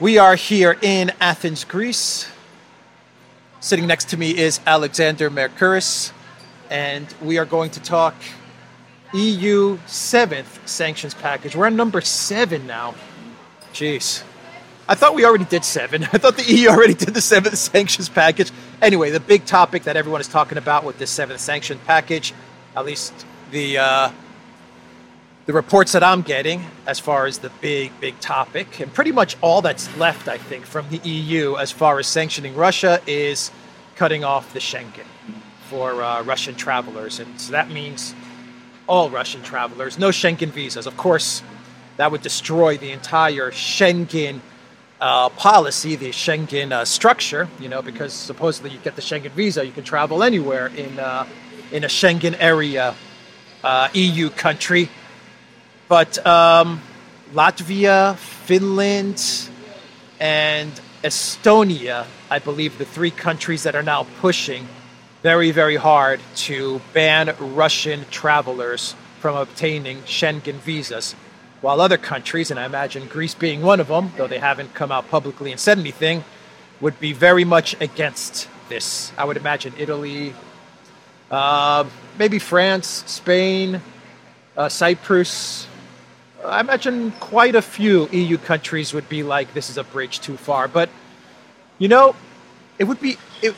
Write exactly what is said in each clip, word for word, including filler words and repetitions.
We are here in Athens, Greece. Sitting next to me is Alexander Mercouris, and we are going to talk E U seventh sanctions package. We're on number seven now. Jeez. I thought we already did seven. I thought the E U already did the seventh sanctions package. Anyway, the big topic that everyone is talking about with this seventh sanction package, at least the uh, the reports that I'm getting as far as the big, big topic, and pretty much all that's left, I think, from the E U as far as sanctioning Russia is cutting off the Schengen for uh, Russian travelers. And so that means all Russian travelers, no Schengen visas. Of course, that would destroy the entire Schengen uh, policy, the Schengen uh, structure, you know, because supposedly you get the Schengen visa, you can travel anywhere in, uh, in a Schengen area uh, E U country. But um, Latvia, Finland, and Estonia, I believe the three countries that are now pushing very, very hard to ban Russian travelers from obtaining Schengen visas, while other countries, and I imagine Greece being one of them, though they haven't come out publicly and said anything, would be very much against this. I would imagine Italy, uh, maybe France, Spain, uh, Cyprus. I imagine quite a few E U countries would be like, this is a bridge too far. But, you know, it would be... It,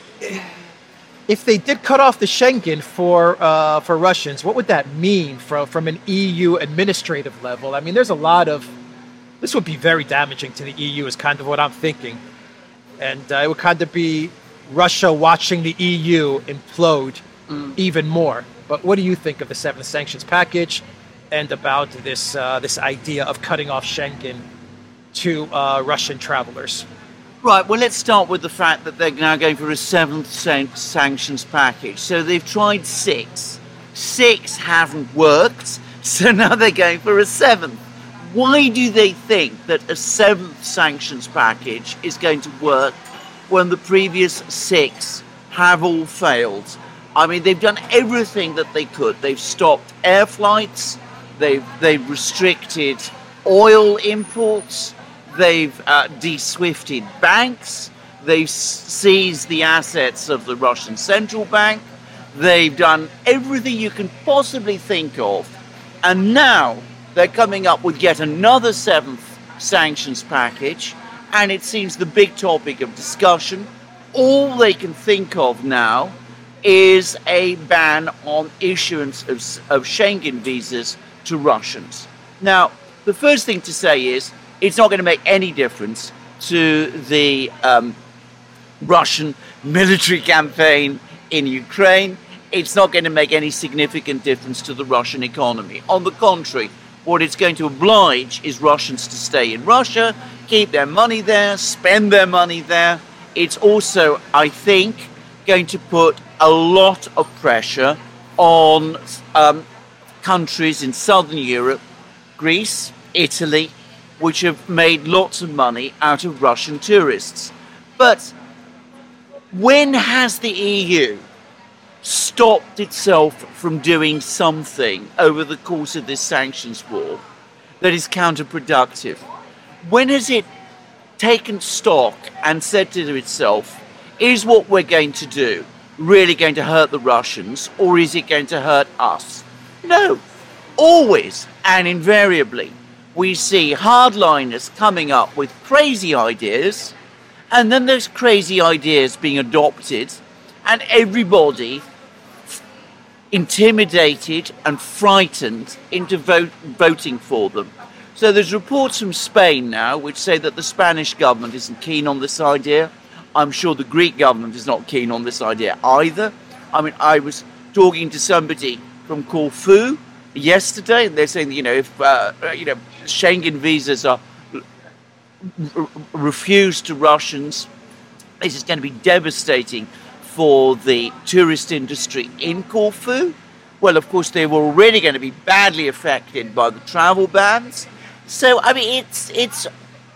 if they did cut off the Schengen for uh, for Russians, what would that mean from, from an E U administrative level? I mean, there's a lot of... This would be very damaging to the E U is kind of what I'm thinking. And uh, it would kind of be Russia watching the E U implode mm. even more. But what do you think of the seventh sanctions package and about this uh, this idea of cutting off Schengen to uh, Russian travelers? Right, well, let's start with the fact that they're now going for a seventh san- sanctions package. So they've tried six. Six haven't worked, so now they're going for a seventh. Why do they think that a seventh sanctions package is going to work when the previous six have all failed? I mean, they've done everything that they could. They've stopped air flights. They've, they've restricted oil imports. They've uh, de-swifted banks. They've seized the assets of the Russian central bank. They've done everything you can possibly think of. And now they're coming up with yet another seventh sanctions package. And it seems the big topic of discussion. All they can think of now is a ban on issuance of, of Schengen visas to Russians. Now, the first thing to say is it's not going to make any difference to the um, Russian military campaign in Ukraine. It's not going to make any significant difference to the Russian economy. On the contrary, what it's going to oblige is Russians to stay in Russia, keep their money there, spend their money there. It's also, I think, going to put a lot of pressure on um, countries in southern Europe, Greece, Italy, which have made lots of money out of Russian tourists. But when has the E U stopped itself from doing something over the course of this sanctions war that is counterproductive? When has it taken stock and said to itself, is what we're going to do really going to hurt the Russians, or is it going to hurt us? No. Always and invariably, we see hardliners coming up with crazy ideas, and then those crazy ideas being adopted, and everybody intimidated and frightened into vote, voting for them. So there's reports from Spain now which say that the Spanish government isn't keen on this idea. I'm sure the Greek government is not keen on this idea either. I mean, I was talking to somebody from Corfu yesterday, and they're saying, you know, if uh, you know Schengen visas are r- refused to Russians, this is going to be devastating for the tourist industry in Corfu. Well, of course, they were already going to be badly affected by the travel bans. So, I mean, it's it's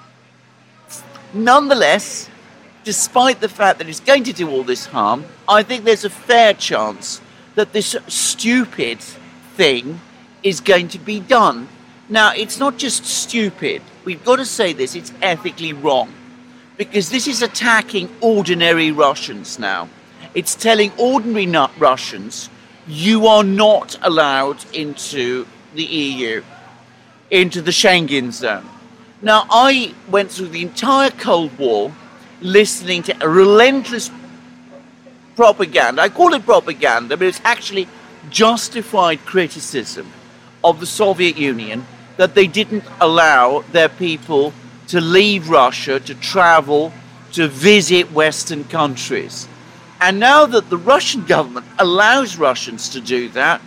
nonetheless, despite the fact that it's going to do all this harm, I think there's a fair chance that this stupid thing is going to be done. Now, it's not just stupid. We've got to say this, it's ethically wrong. Because this is attacking ordinary Russians now. It's telling ordinary nut Russians, you are not allowed into the E U, into the Schengen zone. Now, I went through the entire Cold War listening to a relentless propaganda. I call it propaganda, but it's actually justified criticism of the Soviet Union that they didn't allow their people to leave Russia, to travel, to visit Western countries. And now that the Russian government allows Russians to do that,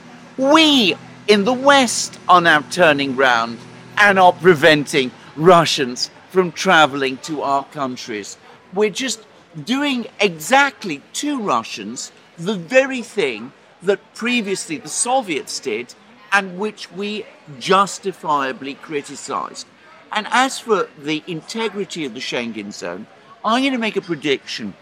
we in the West are now turning round and are preventing Russians from traveling to our countries. We're just doing exactly to Russians the very thing that previously the Soviets did and which we justifiably criticized. And as for the integrity of the Schengen zone, I'm going to make a prediction.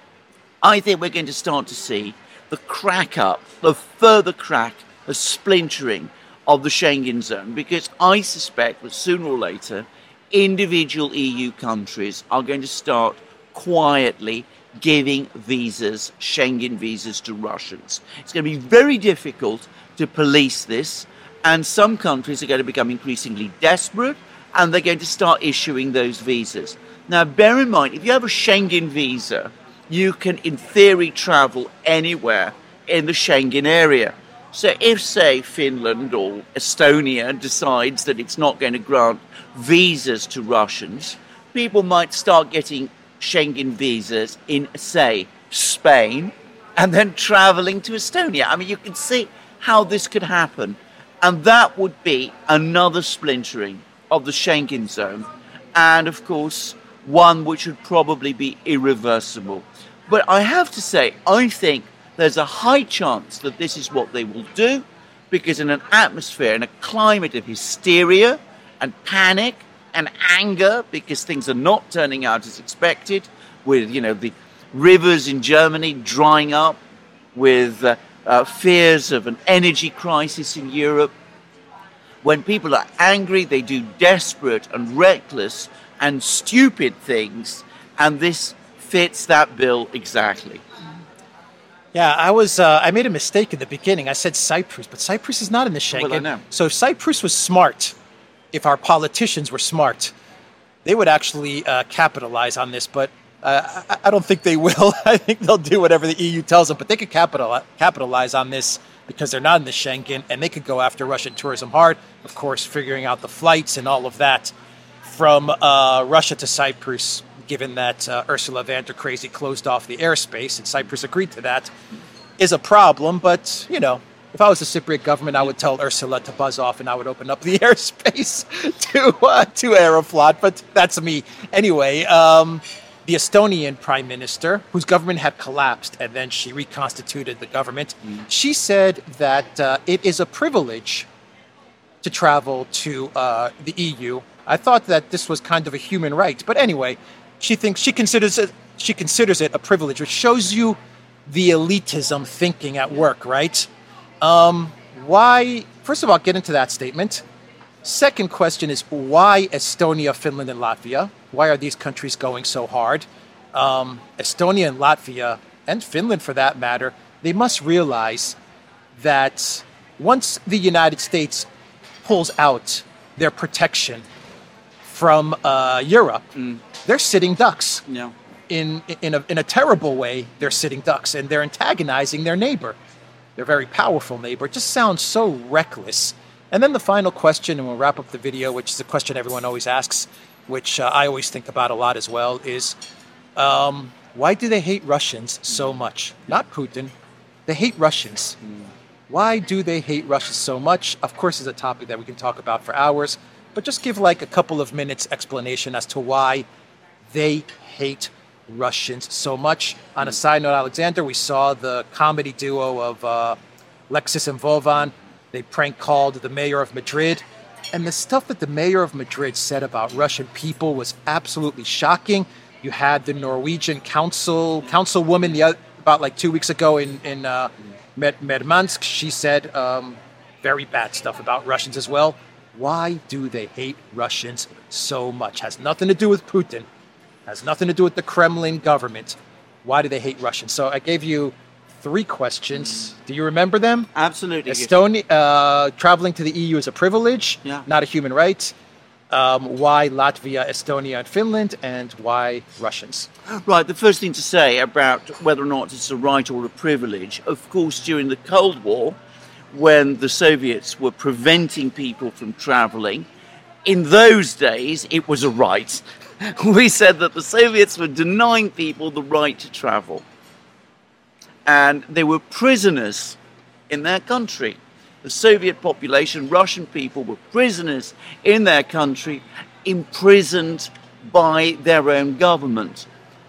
I think we're going to start to see the crack up, the further crack, the splintering of the Schengen zone, because I suspect that sooner or later, individual E U countries are going to start quietly giving visas, Schengen visas to Russians. It's going to be very difficult to police this, and some countries are going to become increasingly desperate, and they're going to start issuing those visas. Now, bear in mind, if you have a Schengen visa, you can, in theory, travel anywhere in the Schengen area. So if, say, Finland or Estonia decides that it's not going to grant visas to Russians, people might start getting Schengen visas in, say, Spain, and then traveling to Estonia. I mean, you can see how this could happen. And that would be another splintering of the Schengen zone, and of course one which would probably be irreversible. But I have to say, I think there's a high chance that this is what they will do, because in an atmosphere, in a climate of hysteria and panic and anger, because things are not turning out as expected, with, you know, the rivers in Germany drying up, with uh, uh, fears of an energy crisis in Europe. When people are angry, they do desperate and reckless and stupid things, and this fits that bill exactly. Yeah, I was. Uh, I made a mistake in the beginning. I said Cyprus, but Cyprus is not in the Schengen. Well, I know. So if Cyprus was smart, if our politicians were smart, they would actually uh, capitalize on this. But uh, I, I don't think they will. I think they'll do whatever the E U tells them. But they could capital, capitalize on this because they're not in the Schengen, and they could go after Russian tourism hard. Of course, figuring out the flights and all of that from uh, Russia to Cyprus, given that uh, Ursula von der Crazy closed off the airspace, and Cyprus agreed to that, is a problem. But, you know, if I was the Cypriot government, I would tell Ursula to buzz off, and I would open up the airspace to uh, to Aeroflot. But that's me. Anyway, um, the Estonian prime minister, whose government had collapsed, and then she reconstituted the government, mm. she said that uh, it is a privilege to travel to uh, the E U. I thought that this was kind of a human right. But anyway, she thinks she considers it she considers it a privilege, which shows you the elitism thinking at work, right? Um, why? First of all, get into that statement. Second question is, why Estonia, Finland, and Latvia? Why are these countries going so hard? Um, Estonia and Latvia, and Finland for that matter, they must realize that once the United States pulls out their protection from uh, Europe, mm. they're sitting ducks. Yeah. In in a in a terrible way, they're sitting ducks, and they're antagonizing their neighbor, their very powerful neighbor. It just sounds so reckless. And then the final question, and we'll wrap up the video, which is a question everyone always asks, which uh, I always think about a lot as well, is um, why do they hate Russians so much? Not Putin. They hate Russians. Mm. Why do they hate Russians so much? Of course, it's a topic that we can talk about for hours, but just give like a couple of minutes explanation as to why they hate Russians so much. On a side note, Alexander, we saw the comedy duo of uh, Lexus and Vovan. They prank called the mayor of Madrid. And the stuff that the mayor of Madrid said about Russian people was absolutely shocking. You had the Norwegian council councilwoman the, about like two weeks ago in, in uh, Murmansk. She said um, very bad stuff about Russians as well. Why do they hate Russians so much? Has nothing to do with Putin. Has nothing to do with the Kremlin government. Why do they hate Russians? So I gave you three questions. Do you remember them? Absolutely. Estonia, uh, traveling to the E U is a privilege, yeah. not a human right. Um, why Latvia, Estonia, and Finland, and why Russians? Right, the first thing to say about whether or not it's a right or a privilege, of course, during the Cold War, when the Soviets were preventing people from traveling, in those days it was a right. We said that the Soviets were denying people the right to travel. And they were prisoners in their country. The Soviet population, Russian people, were prisoners in their country, imprisoned by their own government.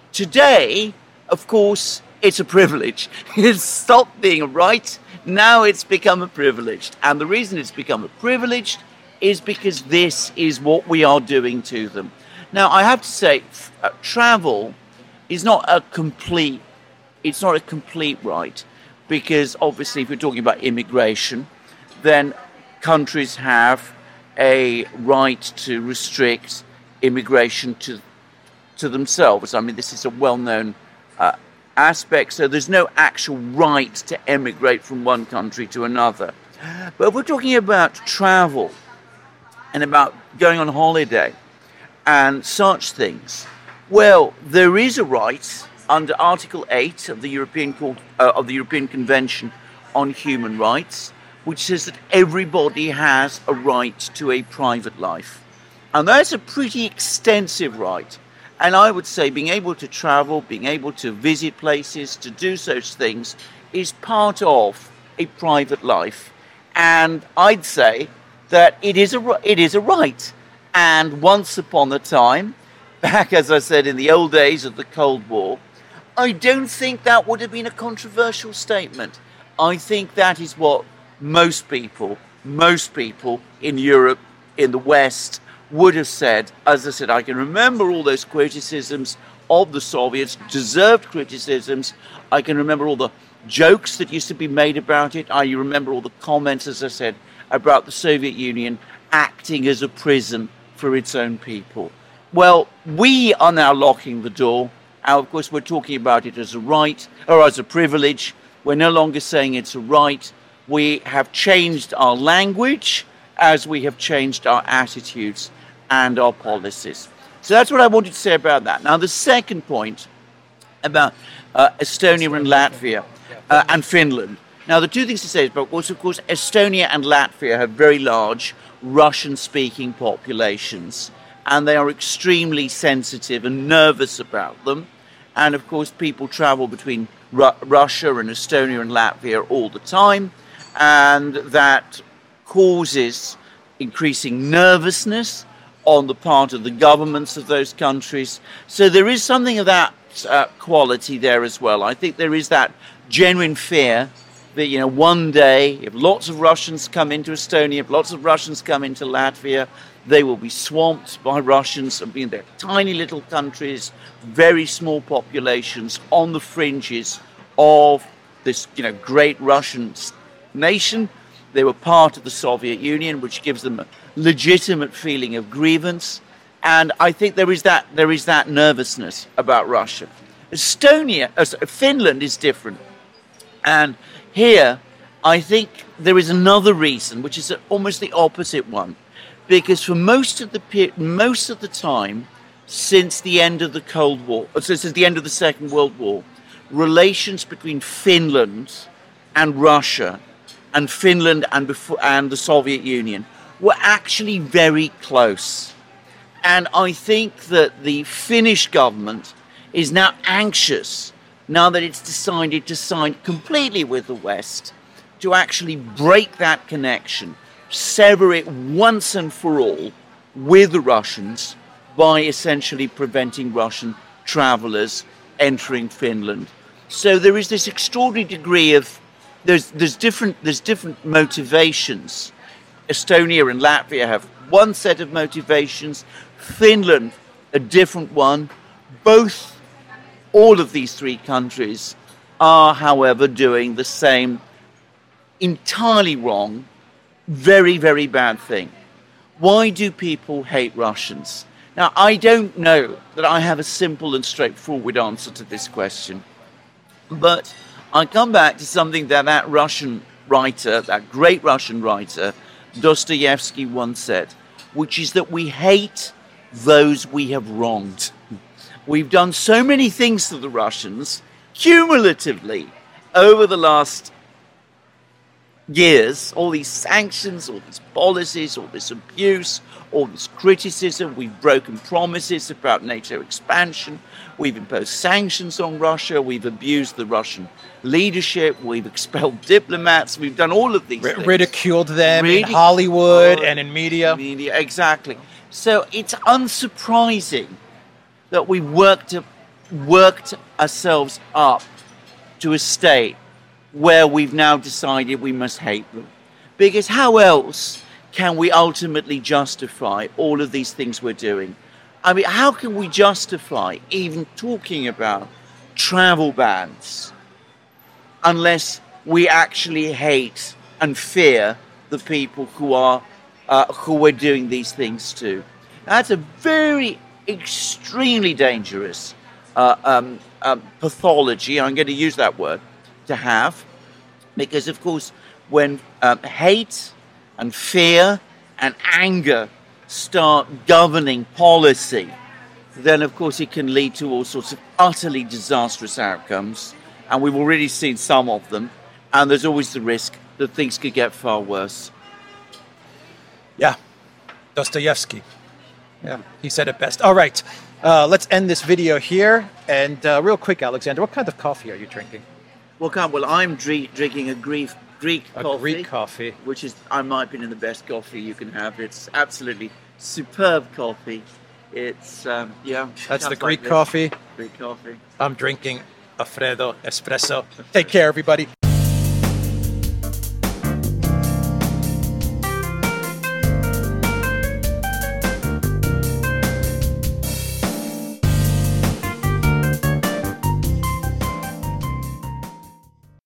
Today, of course, it's a privilege. It's stopped being a right, now it's become a privilege. And the reason it's become a privilege is because this is what we are doing to them. Now, I have to say, uh, travel is not a complete, it's not a complete right, because obviously if you're talking about immigration, then countries have a right to restrict immigration to to themselves. I mean, this is a well-known uh, aspect, so there's no actual right to emigrate from one country to another. But if we're talking about travel and about going on holiday and such things, well, there is a right under Article eight of the European Court, uh, of the European Convention on Human Rights, which says that everybody has a right to a private life. And that's a pretty extensive right. And I would say being able to travel, being able to visit places, to do such things, is part of a private life. And I'd say that it is a, it is a right. And once upon a time, back, as I said, in the old days of the Cold War, I don't think that would have been a controversial statement. I think that is what most people, most people in Europe, in the West, would have said. As I said, I can remember all those criticisms of the Soviets, deserved criticisms. I can remember all the jokes that used to be made about it. I remember all the comments, as I said, about the Soviet Union acting as a prison for its own people. Well, we are now locking the door. Now, of course, we're talking about it as a right or as a privilege. We're no longer saying it's a right. We have changed our language as we have changed our attitudes and our policies. So that's what I wanted to say about that. Now, the second point about uh, Estonia and Latvia uh, and Finland. Now, the two things to say is, of course, of course, Estonia and Latvia have very large Russian-speaking populations, and they are extremely sensitive and nervous about them. And, of course, people travel between Ru- Russia and Estonia and Latvia all the time, and that causes increasing nervousness on the part of the governments of those countries. So there is something of that uh, quality there as well. I think there is that genuine fear that, you know, one day, if lots of Russians come into Estonia, if lots of Russians come into Latvia, they will be swamped by Russians. I mean, they're tiny little countries, very small populations on the fringes of this, you know, great Russian nation. They were part of the Soviet Union, which gives them a legitimate feeling of grievance. And I think there is that there is that nervousness about Russia. Estonia, uh, Finland is different. And here, I think there is another reason, which is almost the opposite one. Because for most of the most of the time, since the end of the Cold War, so since the end of the Second World War, relations between Finland and Russia, and Finland and before, and the Soviet Union were actually very close. And I think that the Finnish government is now anxious, now that it's decided to side completely with the West, to actually break that connection, sever it once and for all with the Russians by essentially preventing Russian travelers entering Finland. So there is this extraordinary degree of there's there's different there's different motivations. Estonia and Latvia have one set of motivations, Finland a different one. Both all of these three countries are, however, doing the same entirely wrong, very, very bad thing, Why do people hate Russians? Now, I don't know that I have a simple and straightforward answer to this question. But I come back to something that that Russian writer, that great Russian writer, Dostoevsky once said, which is that we hate those we have wronged. We've done so many things to the Russians, cumulatively, over the last years, all these sanctions, all these policies, all this abuse, all this criticism. We've broken promises about NATO expansion. We've imposed sanctions on Russia. We've abused the Russian leadership. We've expelled diplomats. We've done all of these R- things. Ridiculed them Ridic- in Hollywood oh, and in media. Media, exactly. So it's unsurprising that we worked, worked ourselves up to a state where we've now decided we must hate them. Because how else can we ultimately justify all of these things we're doing? I mean, how can we justify even talking about travel bans unless we actually hate and fear the people who are uh, who we're doing these things to? That's a very extremely dangerous uh, um, um, pathology. I'm going to use that word. To have, because of course when um, hate and fear and anger start governing policy, then of course it can lead to all sorts of utterly disastrous outcomes, and we've already seen some of them, and there's always the risk that things could get far worse. Yeah, Dostoevsky. Yeah, he said it best. All right, uh, let's end this video here. And uh, real quick, Alexander, what kind of coffee are you drinking? Well, come, well, I'm dre- drinking a Greek Greek A coffee, Greek coffee. which is, I might be in the best coffee you can have. It's absolutely superb coffee. It's um, yeah. That's the sounds Greek like this. coffee. Greek coffee. I'm drinking Alfredo Espresso. Take care, everybody.